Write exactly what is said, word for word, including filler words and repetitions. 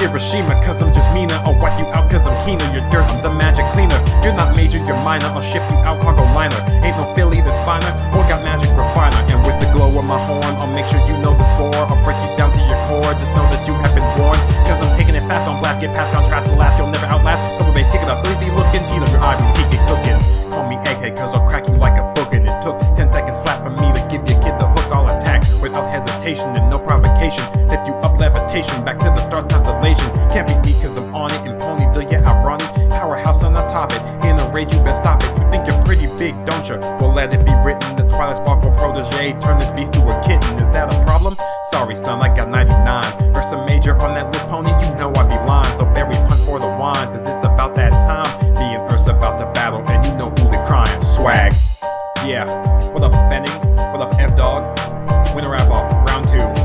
Hiroshima, cause I'm just meaner. I'll wipe you out cause I'm keener. You're dirt, I'm the magic cleaner. You're not major, you're minor. I'll ship you out cargo liner. Ain't no Philly that's finer, or got magic refiner. And with the glow of my horn, I'll make sure you know the score. I'll break you down to your core, just know that you have been warned. Cause I'm taking it fast on blast, get past contrast to last. You'll never outlast, double bass, kick it up, please be looking. Teal of your eye, keep it cooking. Call me A K cause I'll crack you like a bookin'. It took ten seconds flat for me to give your kid the hook. I'll attack without hesitation and no provocation. Lift you up levitation, back to the stars constellation. Can't beat me cause I'm on it, and Ponyville, yeah I run it. Powerhouse and I top it, in a rage you best stop it. You think you're pretty big, don't you? Well let it be written, the Twilight Sparkle protege turned this beast to a kitten. Is that a problem? Sorry son, I got ninety-nine. Ursa Major on that list, Pony, you know I be lying. So Barry punt for the wine, cause it's about that time. Me and Ursa about to battle, and you know who they crying. Swag. Yeah, what up Fenning? What up F-Dog? Winner wrap off, round two.